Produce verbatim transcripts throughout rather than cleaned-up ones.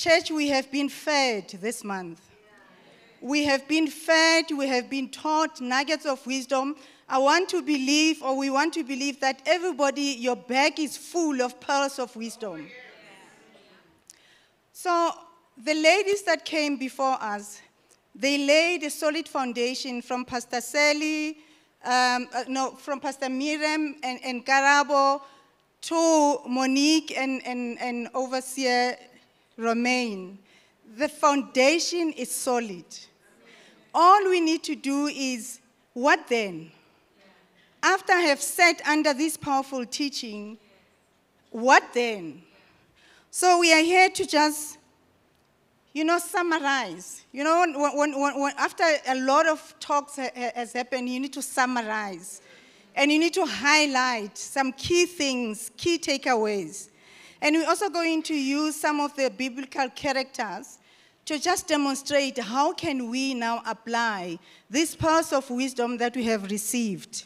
Church, we have been fed this month. We have been fed, we have been taught nuggets of wisdom. I want to believe, or we want to believe, that everybody, your bag is full of pearls of wisdom. So the ladies that came before us, they laid a solid foundation from Pastor Sally, um, uh, no, from Pastor Miriam and, and Karabo to Monique and, and, and Overseer Romaine. The foundation is solid. All we need to do is, what then? After I have sat under this powerful teaching, what then? So we are here to just, you know, summarize. You know, when, when, when, after a lot of talks ha has happened, you need to summarize. And you need to highlight some key things, key takeaways. And we're also going to use some of the biblical characters to just demonstrate how can we now apply these pearls of wisdom that we have received.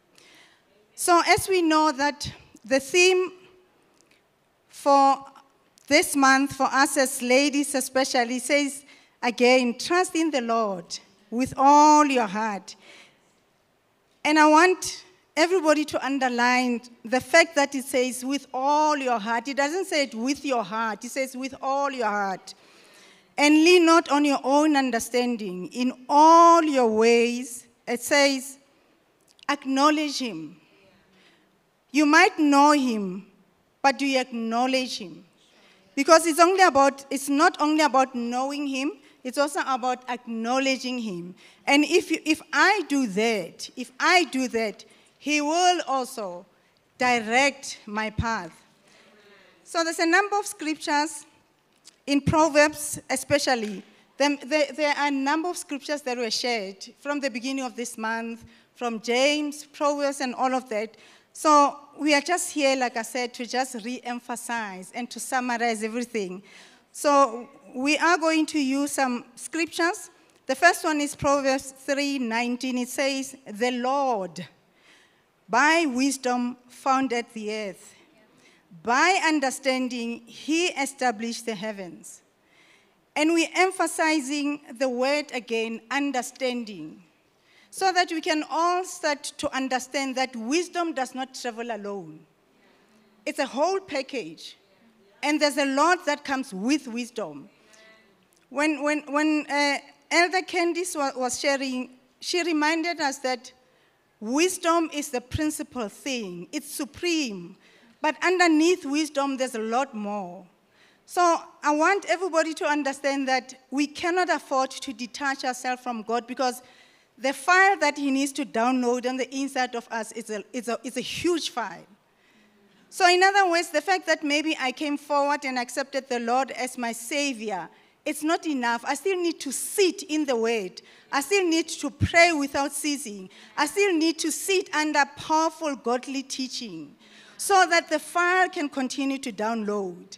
So as we know that the theme for this month, for us as ladies especially, says again, trust in the Lord with all your heart. And I want everybody to underline the fact that it says with all your heart. It doesn't say it with your heart. It says with all your heart. And lean not on your own understanding. In all your ways, it says, acknowledge him. You might know him, but do you acknowledge him? Because it's only about, it's not only about knowing him, it's also about acknowledging him. And if, you, if I do that, if I do that, he will also direct my path. So there's a number of scriptures in Proverbs especially. There, there, there are a number of scriptures that were shared from the beginning of this month, from James, Proverbs, and all of that. So we are just here, like I said, to just re-emphasize and to summarize everything. So we are going to use some scriptures. The first one is Proverbs three nineteen. It says, the Lord by wisdom founded the earth. By understanding, he established the heavens. And we're emphasizing the word again, understanding, so that we can all start to understand that wisdom does not travel alone. It's a whole package. And there's a lot that comes with wisdom. When, when, when uh, Elder Candice was, was sharing, she reminded us that wisdom is the principal thing. It's supreme. But underneath wisdom, there's a lot more. So I want everybody to understand that we cannot afford to detach ourselves from God, because the file that he needs to download on the inside of us is a, is a, is a huge file. So in other words, the fact that maybe I came forward and accepted the Lord as my Savior, it's not enough. I still need to sit in the Word. I still need to pray without ceasing. I still need to sit under powerful godly teaching so that the file can continue to download.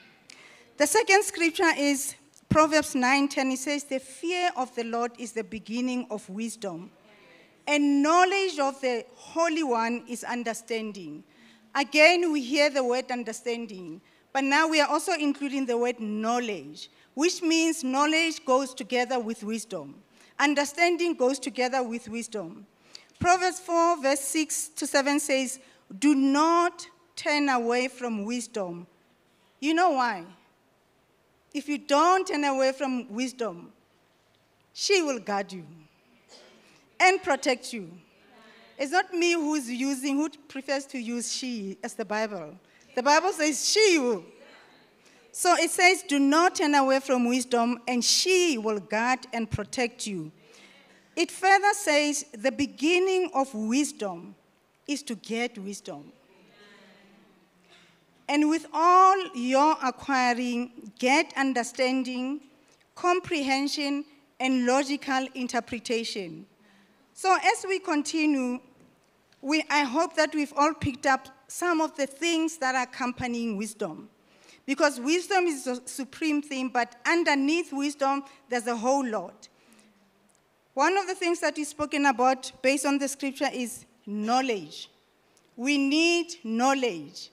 The second scripture is Proverbs nine ten. It says, the fear of the Lord is the beginning of wisdom, and knowledge of the Holy One is understanding. Again, we hear the word understanding, but now we are also including the word knowledge, which means knowledge goes together with wisdom. Understanding goes together with wisdom. Proverbs four, verse six to seven says, do not turn away from wisdom. You know why? If you don't turn away from wisdom, she will guard you and protect you. It's not me who's using, who prefers to use she as the Bible. The Bible says she will. So it says, do not turn away from wisdom, and she will guard and protect you. It further says, the beginning of wisdom is to get wisdom. And with all your acquiring, get understanding, comprehension, and logical interpretation. So as we continue, we, I hope that we've all picked up some of the things that are accompanying wisdom. Because wisdom is the supreme thing, but underneath wisdom, there's a whole lot. One of the things that we've spoken about based on the scripture is knowledge. We need knowledge.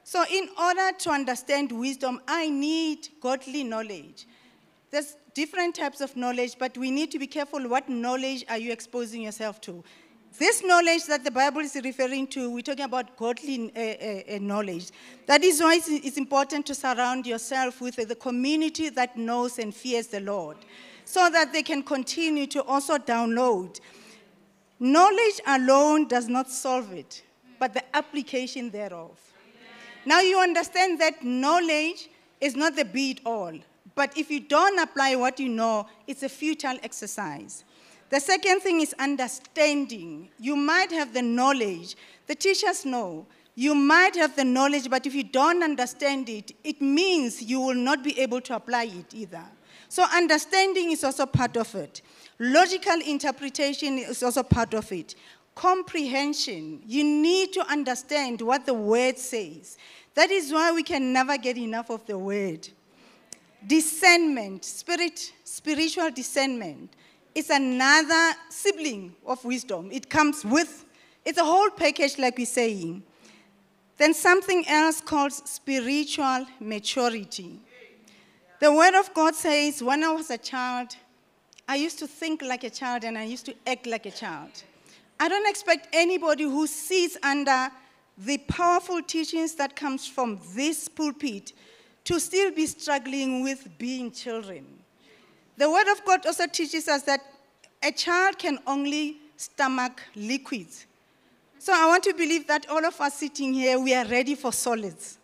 So in order to understand wisdom, I need godly knowledge. There's different types of knowledge, but we need to be careful what knowledge are you exposing yourself to. This knowledge that the Bible is referring to, we're talking about godly uh, uh, knowledge. That is why it's important to surround yourself with the community that knows and fears the Lord, so that they can continue to also download. Knowledge alone does not solve it, but the application thereof. Now you understand that knowledge is not the be-all, but if you don't apply what you know, it's a futile exercise. The second thing is understanding. You might have the knowledge. The teachers know. You might have the knowledge, but if you don't understand it, it means you will not be able to apply it either. So understanding is also part of it. Logical interpretation is also part of it. Comprehension. You need to understand what the word says. That is why we can never get enough of the word. Discernment, spirit, spiritual discernment, is another sibling of wisdom. It comes with, it's a whole package like we're saying. Then something else called spiritual maturity. The word of God says, when I was a child, I used to think like a child and I used to act like a child. I don't expect anybody who sits under the powerful teachings that comes from this pulpit to still be struggling with being children. The Word of God also teaches us that a child can only stomach liquids. So I want to believe that all of us sitting here, we are ready for solids.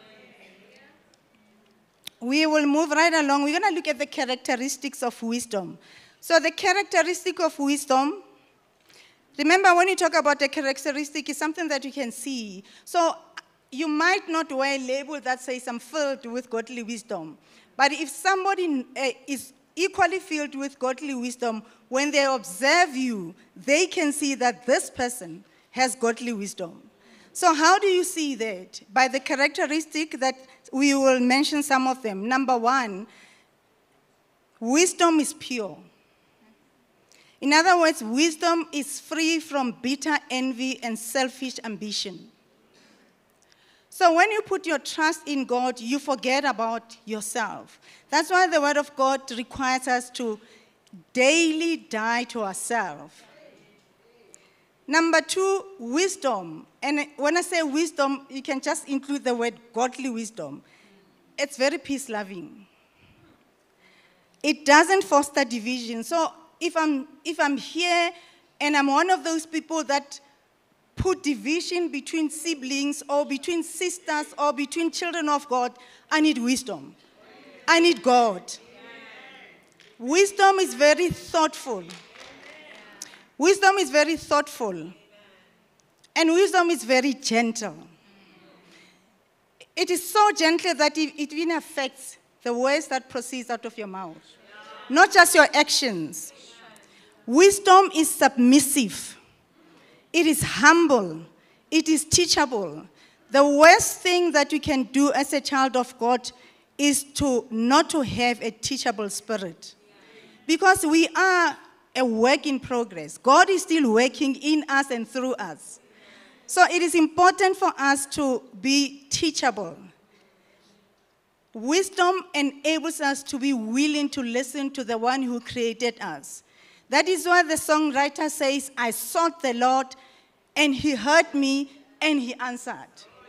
We will move right along. We're going to look at the characteristics of wisdom. So the characteristic of wisdom, remember when you talk about a characteristic, it's something that you can see. So you might not wear a label that says I'm filled with godly wisdom. But if somebody uh, is equally filled with godly wisdom, when they observe you, they can see that this person has godly wisdom. So how do you see that? By the characteristic that we will mention some of them. Number one, wisdom is pure. In other words, wisdom is free from bitter envy and selfish ambition. So when you put your trust in God, you forget about yourself. That's why the Word of God requires us to daily die to ourselves. Number two, wisdom. And when I say wisdom, you can just include the word godly wisdom. It's very peace-loving. It doesn't foster division. So if I'm, if I'm here and I'm one of those people that put division between siblings or between sisters or between children of God, I need wisdom. I need God. Wisdom is very thoughtful. Wisdom is very thoughtful. And wisdom is very gentle. It is so gentle that it even affects the words that proceed out of your mouth. Not just your actions. Wisdom is submissive. It is humble. It is teachable. The worst thing that you can do as a child of God is to not to have a teachable spirit. Because we are a work in progress. God is still working in us and through us. So it is important for us to be teachable. Wisdom enables us to be willing to listen to the one who created us. That is why the songwriter says, I sought the Lord, and he heard me, and he answered.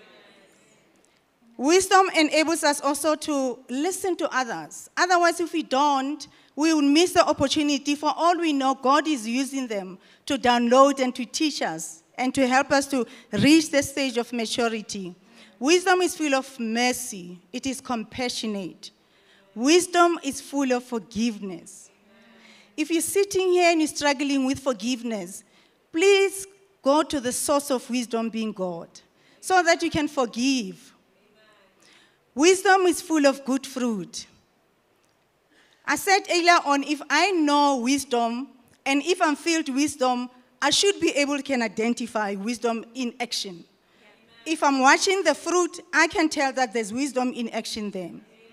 Wisdom enables us also to listen to others. Otherwise, if we don't, we will miss the opportunity. For all we know, God is using them to download and to teach us and to help us to reach the stage of maturity. Wisdom is full of mercy. It is compassionate. Wisdom is full of forgiveness. If you're sitting here and you're struggling with forgiveness, please go to the source of wisdom, being God, so that you can forgive. Wisdom is full of good fruit. I said earlier on, if I know wisdom, and if I'm filled with wisdom, I should be able to can identify wisdom in action. If I'm watching the fruit, I can tell that there's wisdom in action there.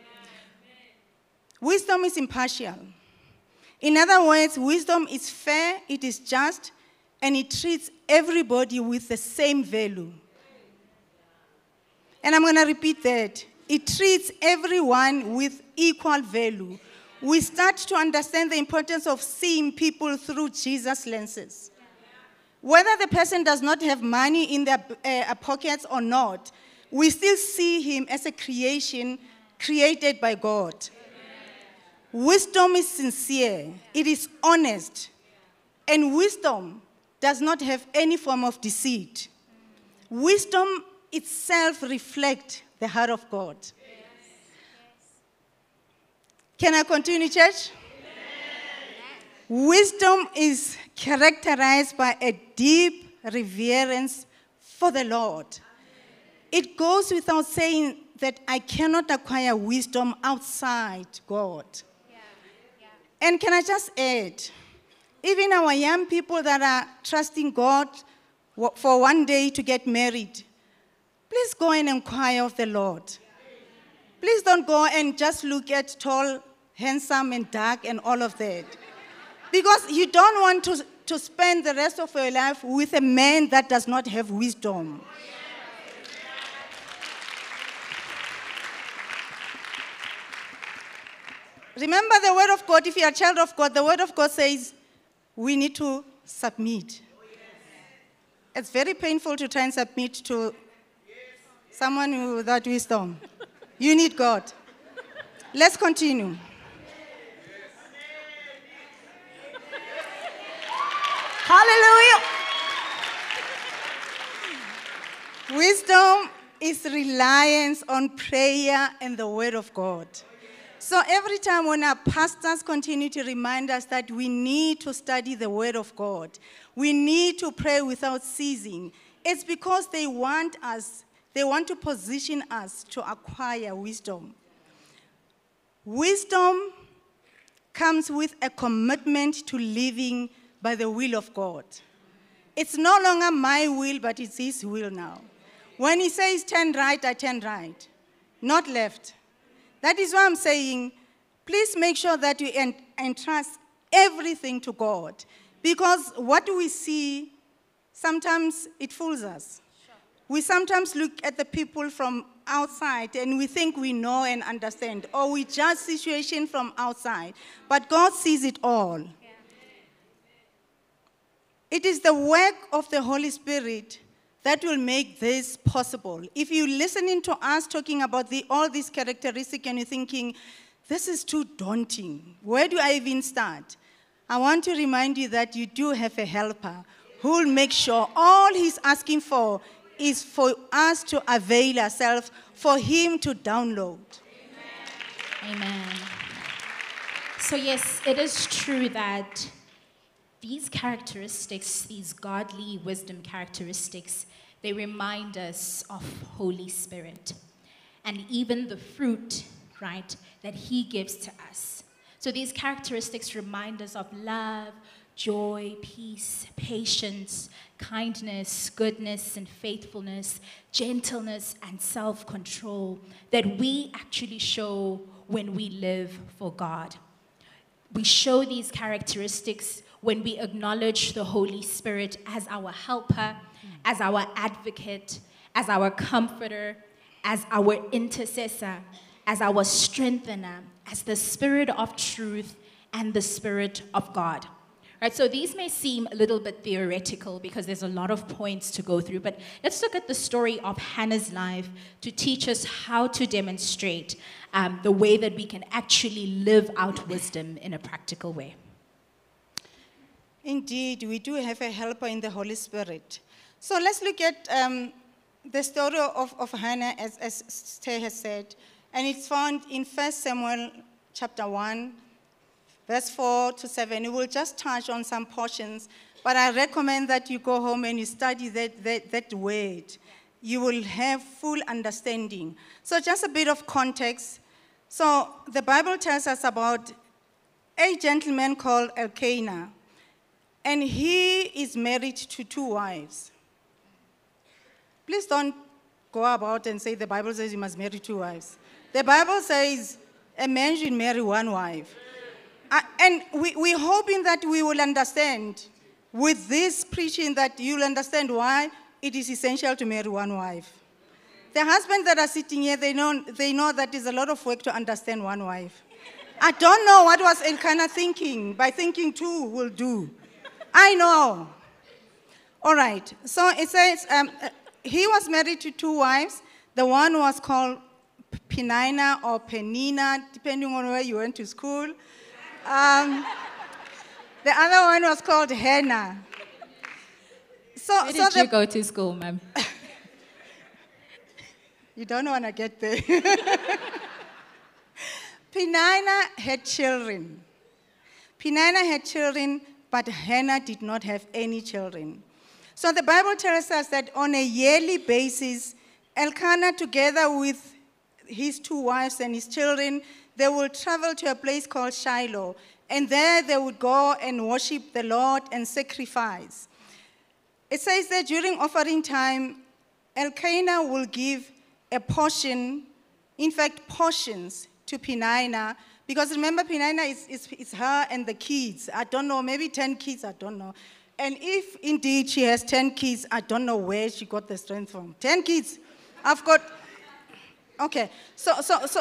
Wisdom is impartial. In other words, wisdom is fair, it is just, and it treats everybody with the same value. And I'm going to repeat that. It treats everyone with equal value. We start to understand the importance of seeing people through Jesus' lenses. Whether the person does not have money in their uh, pockets or not, we still see him as a creation created by God. Wisdom is sincere, it is honest, and wisdom does not have any form of deceit. Wisdom itself reflects the heart of God. Can I continue, church? Wisdom is characterized by a deep reverence for the Lord. It goes without saying that I cannot acquire wisdom outside God. Yeah. Yeah. And can I just add, even our young people that are trusting God for one day to get married, please go and inquire of the Lord. Please don't go and just look at tall, handsome, and dark and all of that. Because you don't want to, to spend the rest of your life with a man that does not have wisdom. Remember the word of God, if you're a child of God, the word of God says we need to submit. It's very painful to try and submit to someone without wisdom. You need God. Let's continue. Hallelujah. Wisdom is reliance on prayer and the word of God. So every time when our pastors continue to remind us that we need to study the word of God, we need to pray without ceasing, it's because they want us, they want to position us to acquire wisdom. Wisdom comes with a commitment to living by the will of God. It's no longer my will, but it's his will now. When he says turn right, I turn right, not left. That is why I'm saying, please make sure that you entrust everything to God. Because what we see, sometimes it fools us. Sure. We sometimes look at the people from outside and we think we know and understand, or we judge situation from outside. But God sees it all. Yeah. It is the work of the Holy Spirit that will make this possible. If you're listening to us talking about the, all these characteristics and you're thinking, this is too daunting, where do I even start? I want to remind you that you do have a helper who will make sure all he's asking for is for us to avail ourselves, for him to download. Amen. Amen. So yes, it is true that these characteristics, these godly wisdom characteristics, they remind us of Holy Spirit and even the fruit, right, that he gives to us. So these characteristics remind us of love, joy, peace, patience, kindness, goodness, and faithfulness, gentleness, and self-control that we actually show when we live for God. We show these characteristics when we acknowledge the Holy Spirit as our helper, as our advocate, as our comforter, as our intercessor, as our strengthener, as the Spirit of truth and the Spirit of God. Right, so these may seem a little bit theoretical because there's a lot of points to go through, but let's look at the story of Hannah's life to teach us how to demonstrate um, the way that we can actually live out wisdom in a practical way. Indeed, we do have a helper in the Holy Spirit. So let's look at um, the story of, of Hannah, as, as Stay has said, and it's found in First Samuel chapter one, verse four to seven. We will just touch on some portions, but I recommend that you go home and you study that, that, that word. You will have full understanding. So just a bit of context. So the Bible tells us about a gentleman called Elkanah, and he is married to two wives. Please don't go about and say the Bible says you must marry two wives. The Bible says a man should marry one wife. Uh, and we, we're hoping that we will understand with this preaching that you'll understand why it is essential to marry one wife. The husbands that are sitting here, they know, they know that it's a lot of work to understand one wife. I don't know what was Elkanah thinking. By thinking two will do. I know. All right. So it says um, he was married to two wives. The one was called Penina or Penina, depending on where you went to school. Um, the other one was called Hannah. So, Where so did the, you go to school, ma'am? You don't want to get there. Penina had children. Penina had children, but Hannah did not have any children. So the Bible tells us that on a yearly basis, Elkanah, together with his two wives and his children, they will travel to a place called Shiloh. And there they would go and worship the Lord and sacrifice. It says that during offering time, Elkanah will give a portion, in fact, portions to Penina, because remember, Penina is, is, is her and the kids. I don't know, maybe ten kids, I don't know. And if indeed she has ten kids, I don't know where she got the strength from. ten kids. I've got, okay, so, so, so.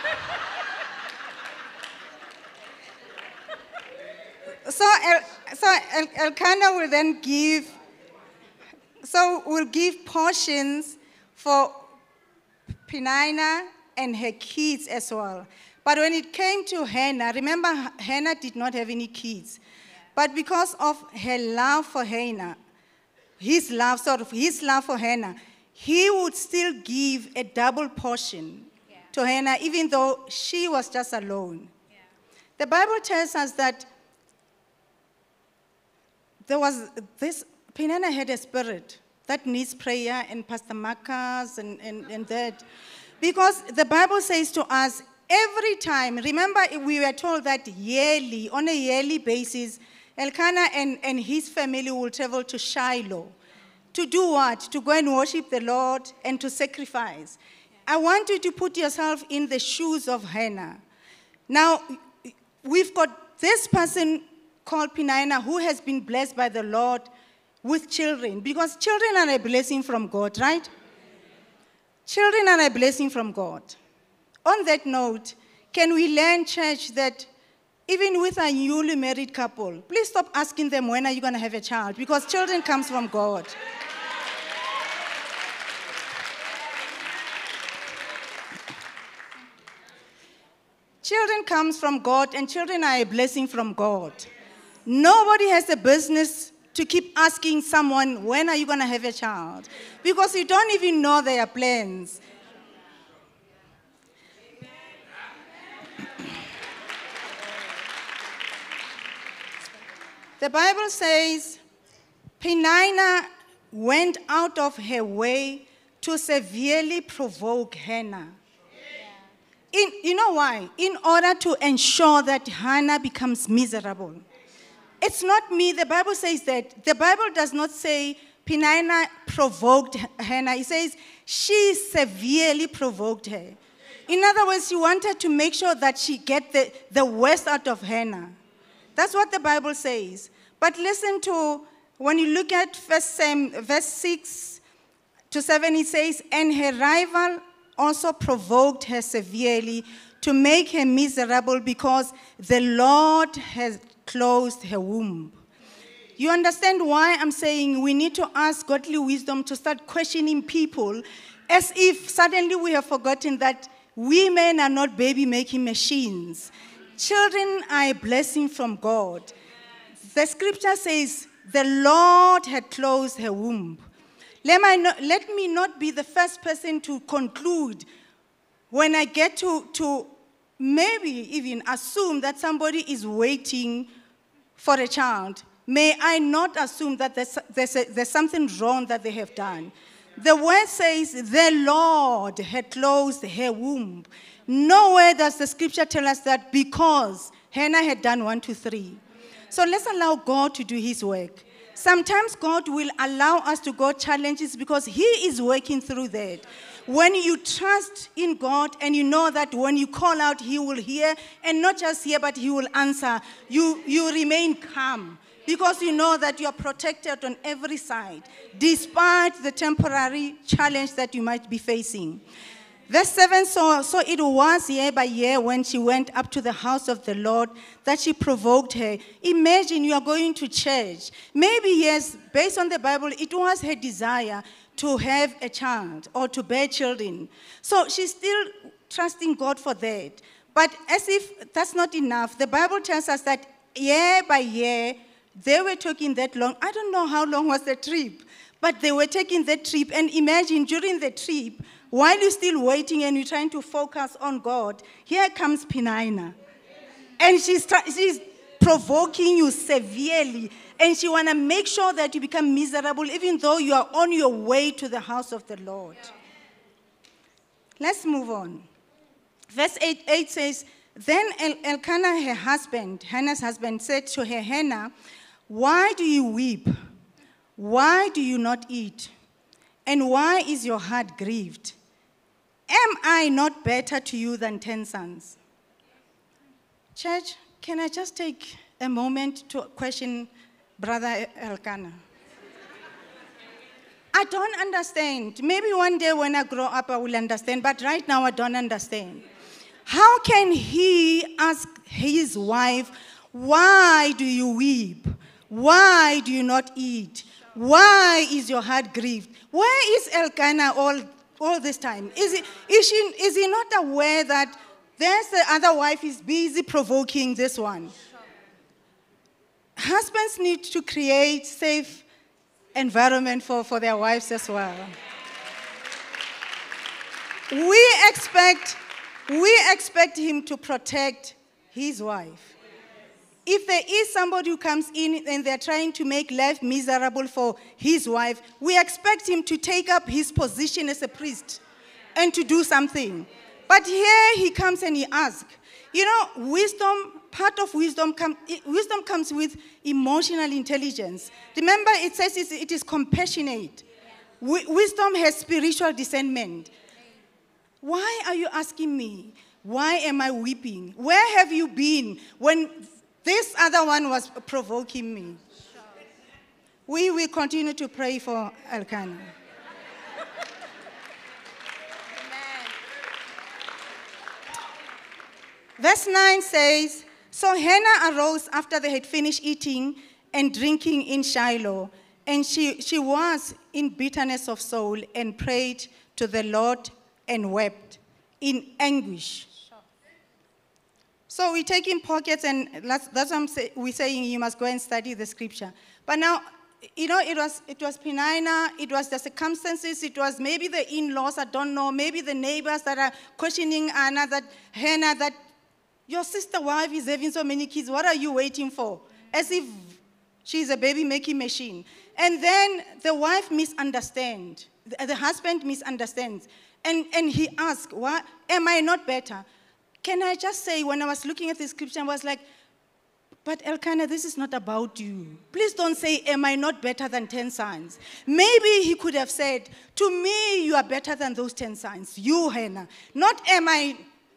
So, El, so El, Elkanah will then give, so will give portions for Penina and her kids as well. But when it came to Hannah, remember Hannah did not have any kids. Yeah. But because of her love for Hannah, his love, sort of his love for Hannah, he would still give a double portion yeah. to Hannah, even though she was just alone. Yeah. The Bible tells us that there was this, Penina had a spirit that needs prayer, and Pastor Marcus and, and, and that. Because the Bible says to us, every time, remember we were told that yearly, on a yearly basis, Elkanah and, and his family will travel to Shiloh. To do what? To go and worship the Lord and to sacrifice. I want you to put yourself in the shoes of Hannah. Now, we've got this person called Penina who has been blessed by the Lord with children, because children are a blessing from God, right? Children are a blessing from God. On that note, can we learn, church, that even with a newly married couple, please stop asking them, when are you going to have a child? Because children comes from God. Children comes from God, and children are a blessing from God. Nobody has a business to keep asking someone, when are you going to have a child? Because you don't even know their plans. The Bible says, Penina went out of her way to severely provoke Hannah. In, you know why? In order to ensure that Hannah becomes miserable. It's not me. The Bible says that. The Bible does not say Penina provoked Hannah. It says she severely provoked her. In other words, she wanted to make sure that she get the, the worst out of Hannah. That's what the Bible says. But listen to, when you look at verse, um, verse six to seven, it says, and her rival also provoked her severely to make her miserable because the Lord has closed her womb. You understand why I'm saying we need to ask godly wisdom to start questioning people, as if suddenly we have forgotten that we men are not baby-making machines. Children are a blessing from God. The scripture says the Lord had closed her womb. Let, my not, let me not be the first person to conclude when I get to, to maybe even assume that somebody is waiting for a child. May I not assume that there's, there's, a, there's something wrong that they have done. The word says the Lord had closed her womb. Nowhere does the scripture tell us that because Hannah had done one, two, three. So let's allow God to do his work. Sometimes God will allow us to go challenges because he is working through that. When you trust in God and you know that when you call out, he will hear, and not just hear, but he will answer, you, you remain calm. because you know that you are protected on every side, despite the temporary challenge that you might be facing. Verse seven, so, so it was year by year when she went up to the house of the Lord that she provoked her. Imagine you are going to church. Maybe, yes, based on the Bible, it was her desire to have a child or to bear children. So she's still trusting God for that. But as if that's not enough, the Bible tells us that year by year, they were taking that long. I don't know how long was the trip, but they were taking that trip. And imagine during the trip, while you're still waiting and you're trying to focus on God, here comes Penina. And she's, she's provoking you severely. And she want to make sure that you become miserable, even though you are on your way to the house of the Lord. Let's move on. Verse eight, eight says, then El- Elkanah, her husband, Hannah's husband, said to her, Hannah, why do you weep? Why do you not eat? And why is your heart grieved? Am I not better to you than ten sons? Church, can I just take a moment to question Brother Elkanah? I don't understand. Maybe one day when I grow up I will understand, but right now I don't understand. How can he ask his wife, why do you weep? Why do you not eat? Why is your heart grieved? Where is Elkanah all, all this time? Is he, is, she, is he not aware that there's the other wife is busy provoking this one? Husbands need to create safe environment for, for their wives as well. We expect, we expect him to protect his wife. If there is somebody who comes in and they're trying to make life miserable for his wife, we expect him to take up his position as a priest and to do something. But here he comes and he asks. You know, wisdom, part of wisdom, com- wisdom comes with emotional intelligence. Remember, it says it is compassionate. W- wisdom has spiritual discernment. Why are you asking me? Why am I weeping? Where have you been when this other one was provoking me? We will continue to pray for Elkanah. Verse nine says, so Hannah arose after they had finished eating and drinking in Shiloh, and she, she was in bitterness of soul and prayed to the Lord and wept in anguish. So we're taking pockets, and that's, that's what I'm say, we're saying you must go and study the scripture. But now, you know, it was it was Penina, it was the circumstances, it was maybe the in-laws, I don't know, maybe the neighbors that are questioning Anna, that Hannah, that your sister wife is having so many kids, what are you waiting for? As if she's a baby-making machine. And then the wife misunderstands, the, the husband misunderstands. And, and he asks, what, am I not better? Can I just say, when I was looking at the scripture, I was like, but Elkanah, this is not about you. Please don't say, am I not better than ten sons? Maybe he could have said, to me, you are better than those ten sons. You, Hannah. Not am I...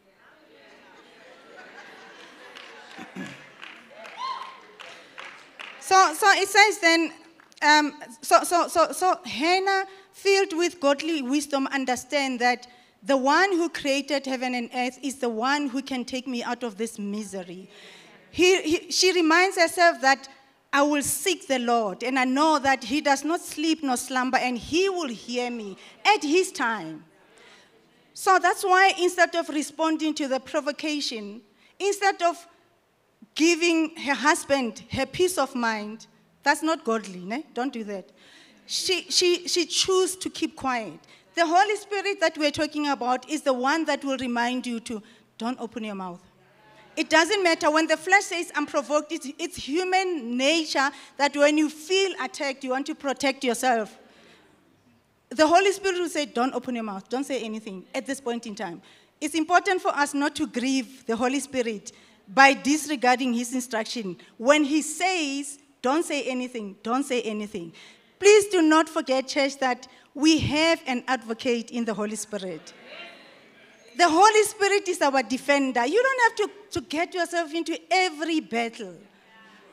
So, so it says then, um, so, so, so, so Hannah, filled with godly wisdom, understand that the one who created heaven and earth is the one who can take me out of this misery. He, he, she reminds herself that I will seek the Lord, and I know that he does not sleep nor slumber, and he will hear me at his time. So that's why instead of responding to the provocation, instead of giving her husband her peace of mind, that's not godly, ne? Don't do that. She, she, she chose to keep quiet. The Holy Spirit that we're talking about is the one that will remind you to don't open your mouth. It doesn't matter. When the flesh says, I'm provoked, it's, it's human nature that when you feel attacked, you want to protect yourself. The Holy Spirit will say, don't open your mouth. Don't say anything at this point in time. It's important for us not to grieve the Holy Spirit by disregarding his instruction. When he says, don't say anything, don't say anything. Please do not forget, church, that we have an advocate in the Holy Spirit. The Holy Spirit is our defender. You don't have to, to get yourself into every battle.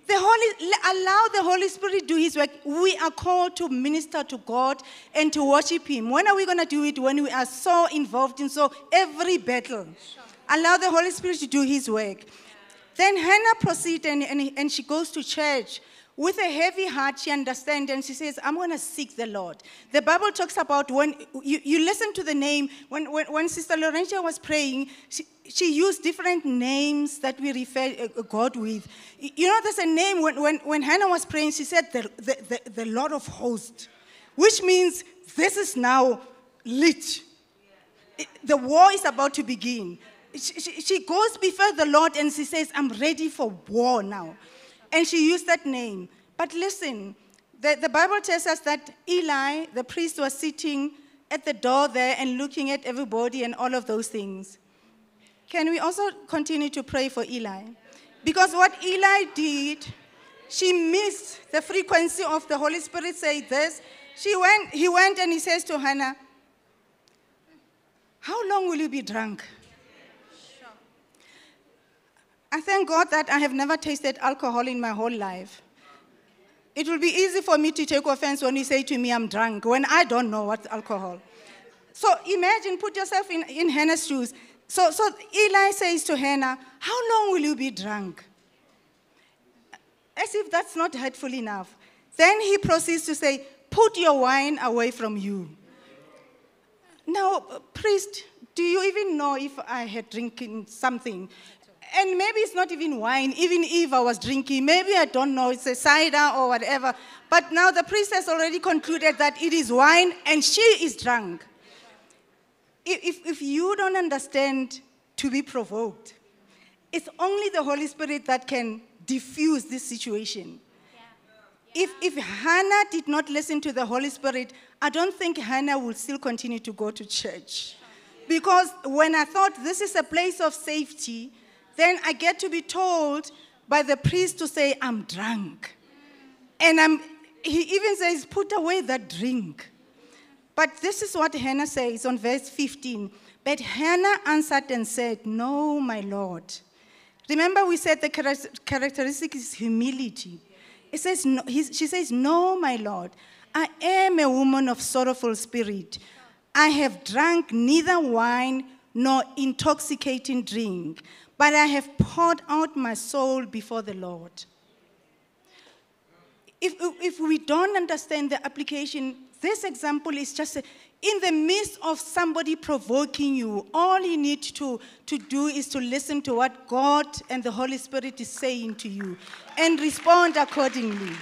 The Holy, allow the Holy Spirit to do His work. We are called to minister to God and to worship Him. When are we going to do it? When we are so involved in so every battle. Sure. Allow the Holy Spirit to do His work. Yeah. Then Hannah proceeds and, and, and she goes to church. With a heavy heart, she understands and she says, I'm going to seek the Lord. The Bible talks about when you, you listen to the name, when, when, when Sister Laurentia was praying, she, she used different names that we refer uh, God with. You know, there's a name, when, when, when Hannah was praying, she said, the, the, the, the Lord of hosts, which means this is now lit. It, the war is about to begin. She, she, she goes before the Lord and she says, I'm ready for war now. And she used that name. But listen, the, the Bible tells us that Eli, the priest, was sitting at the door there and looking at everybody and all of those things. Can we also continue to pray for Eli? Because what Eli did, she missed the frequency of the Holy Spirit saying this. She went, he went and he says to Hannah, how long will you be drunk? I thank God that I have never tasted alcohol in my whole life. It will be easy for me to take offense when you say to me, I'm drunk, when I don't know what's alcohol. So imagine, put yourself in, in Hannah's shoes. So, so Eli says to Hannah, how long will you be drunk? As if that's not hurtful enough. Then he proceeds to say, put your wine away from you. Now, priest, do you even know if I had drinking something? And maybe it's not even wine, even if I was drinking. Maybe I don't know, it's a cider or whatever. But now the priest has already concluded that it is wine and she is drunk. If, if you don't understand to be provoked, it's only the Holy Spirit that can diffuse this situation. Yeah. If, if Hannah did not listen to the Holy Spirit, I don't think Hannah will still continue to go to church. Because when I thought this is a place of safety, then I get to be told by the priest to say, I'm drunk. And I'm, he even says, put away that drink. But this is what Hannah says on verse fifteen. But Hannah answered and said, no, my Lord. Remember we said the characteristic is humility. It says, no, she says, no, my Lord. I am a woman of sorrowful spirit. I have drunk neither wine nor intoxicating drink, but I have poured out my soul before the Lord. If, if we don't understand the application, this example is just a, in the midst of somebody provoking you, all you need to, to do is to listen to what God and the Holy Spirit is saying to you and respond accordingly.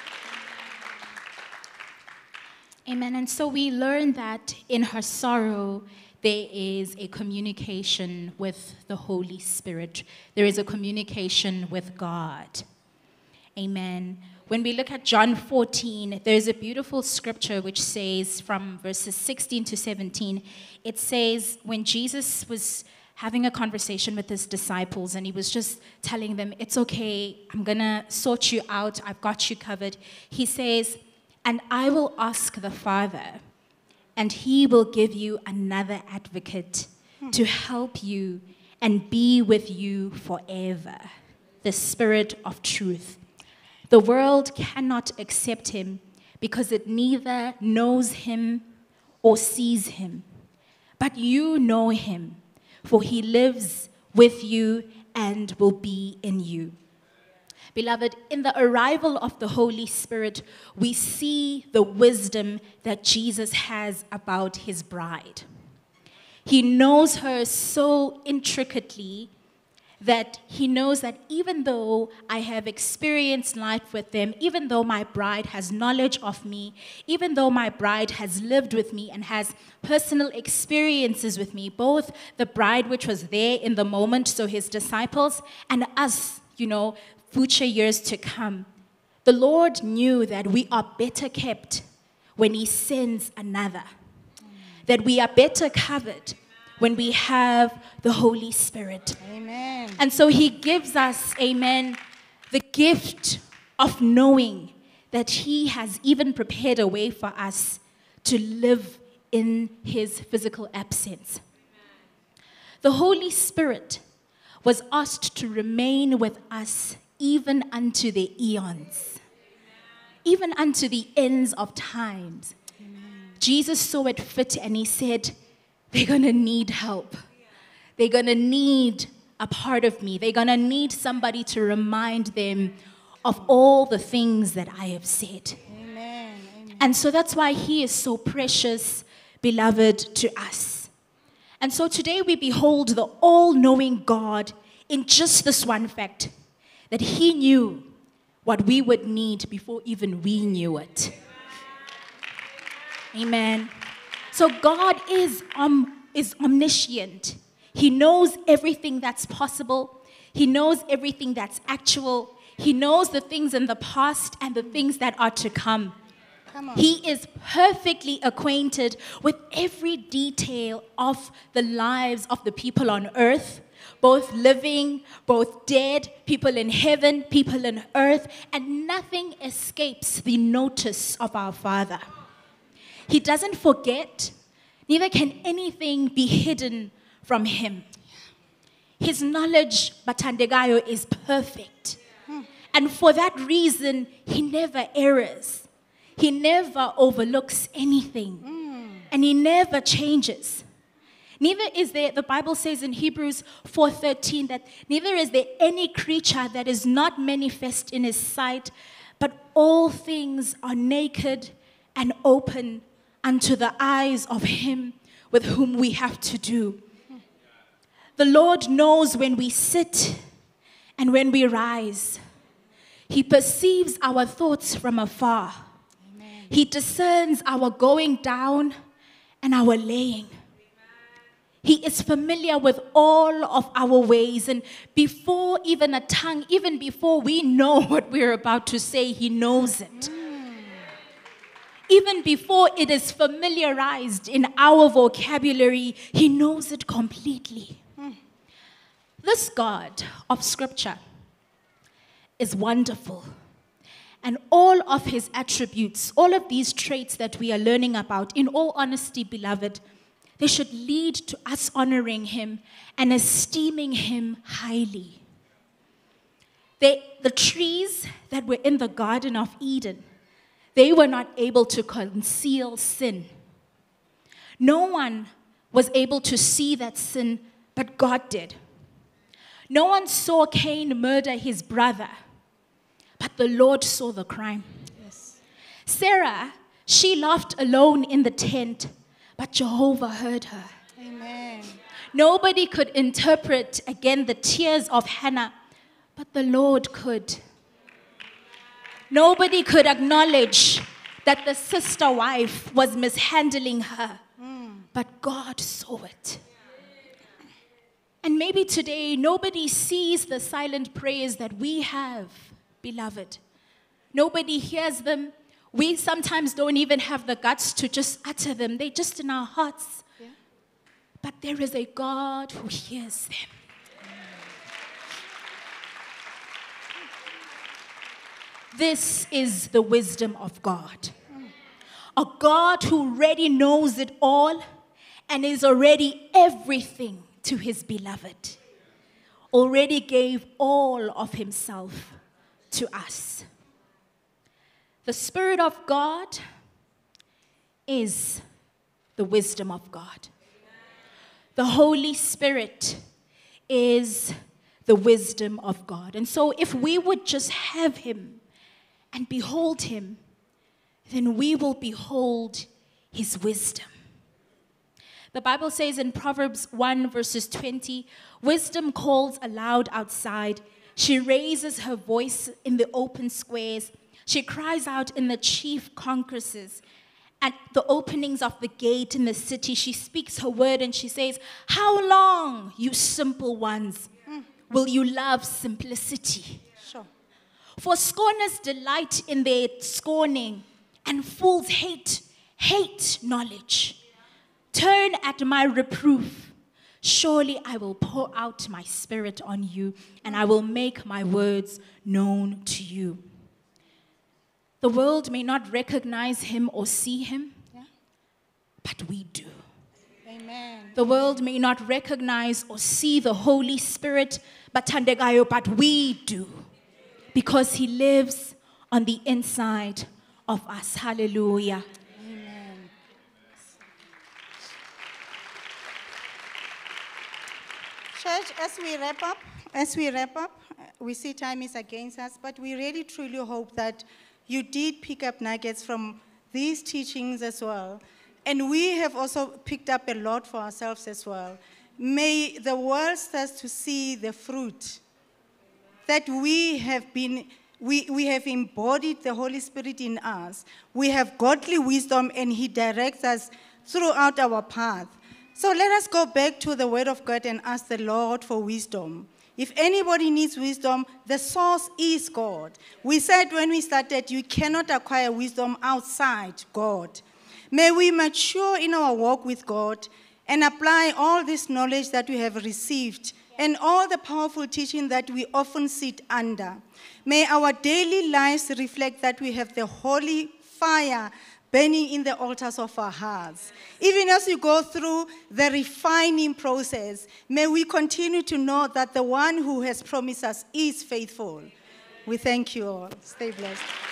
Amen. And so we learn that in her sorrow, there is a communication with the Holy Spirit. There is a communication with God. Amen. When we look at John fourteen, there's a beautiful scripture which says from verses sixteen to seventeen, it says when Jesus was having a conversation with his disciples and he was just telling them, it's okay, I'm going to sort you out, I've got you covered. He says, and I will ask the Father, and he will give you another advocate to help you and be with you forever, the Spirit of truth. The world cannot accept him because it neither knows him or sees him. But you know him, for he lives with you and will be in you. Beloved, in the arrival of the Holy Spirit, we see the wisdom that Jesus has about his bride. He knows her so intricately that he knows that even though I have experienced life with them, even though my bride has knowledge of me, even though my bride has lived with me and has personal experiences with me, both the bride which was there in the moment, so his disciples, and us, you know, future years to come, the Lord knew that we are better kept when he sends another, that we are better covered when we have the Holy Spirit. Amen. And so he gives us, amen, the gift of knowing that he has even prepared a way for us to live in his physical absence. The Holy Spirit was asked to remain with us even unto the eons, even unto the ends of times. Amen. Jesus saw it fit and he said, they're going to need help. They're going to need a part of me. They're going to need somebody to remind them of all the things that I have said. Amen. Amen. And so that's why he is so precious, beloved, to us. And so today we behold the all-knowing God in just this one fact, that he knew what we would need before even we knew it. Amen. So God is, um, is omniscient. He knows everything that's possible. He knows everything that's actual. He knows the things in the past and the things that are to come. Come on. He is perfectly acquainted with every detail of the lives of the people on earth, both living, both dead, people in heaven, people in earth, and nothing escapes the notice of our Father. He doesn't forget, neither can anything be hidden from him. His knowledge, Batandegayo, is perfect. And for that reason, he never errs. He never overlooks anything. Mm. And he never changes. Neither is there, the Bible says in Hebrews four thirteen, that neither is there any creature that is not manifest in his sight, but all things are naked and open unto the eyes of him with whom we have to do. The Lord knows when we sit and when we rise. He perceives our thoughts from afar. Amen. He discerns our going down and our laying. He is familiar with all of our ways. And before even a tongue, even before we know what we're about to say, he knows it. Mm. Even before it is familiarized in our vocabulary, he knows it completely. Mm. This God of Scripture is wonderful. And all of his attributes, all of these traits that we are learning about, in all honesty, beloved, they should lead to us honoring him and esteeming him highly. They, the trees that were in the Garden of Eden, they were not able to conceal sin. No one was able to see that sin, but God did. No one saw Cain murder his brother, but the Lord saw the crime. Yes. Sarah, she laughed alone in the tent, but Jehovah heard her. Amen. Nobody could interpret again the tears of Hannah, but the Lord could. Nobody could acknowledge that the sister wife was mishandling her, mm. but God saw it. And maybe today, nobody sees the silent prayers that we have, beloved. Nobody hears them. We sometimes don't even have the guts to just utter them. They're just in our hearts. Yeah. But there is a God who hears them. This is the wisdom of God. A God who already knows it all and is already everything to his beloved. Already gave all of himself to us. The Spirit of God is the wisdom of God. The Holy Spirit is the wisdom of God. And so if we would just have him and behold him, then we will behold his wisdom. The Bible says in Proverbs one verses twenty, wisdom calls aloud outside. She raises her voice in the open squares. She cries out in the chief concourses. At the openings of the gate in the city, she speaks her word and she says, how long, you simple ones, will you love simplicity? Sure. For scorners delight in their scorning, and fools hate, hate knowledge. Turn at my reproof. Surely I will pour out my spirit on you, and I will make my words known to you. The world may not recognize him or see him, yeah. but we do. Amen. The world may not recognize or see the Holy Spirit, but Tandegayo, but we do. because he lives on the inside of us. Hallelujah. Amen. Church, as we wrap up, as we wrap up, we see time is against us, but we really truly hope that you did pick up nuggets from these teachings as well. And we have also picked up a lot for ourselves as well. May the world start to see the fruit that we have been, we, we have embodied the Holy Spirit in us. We have godly wisdom, and he directs us throughout our path. So let us go back to the Word of God and ask the Lord for wisdom. If anybody needs wisdom, the source is God. We said when we started, you cannot acquire wisdom outside God. May we mature in our walk with God and apply all this knowledge that we have received and all the powerful teaching that we often sit under. May our daily lives reflect that we have the holy fire burning in the altars of our hearts. Even as we go through the refining process, may we continue to know that the one who has promised us is faithful. We thank you all. Stay blessed.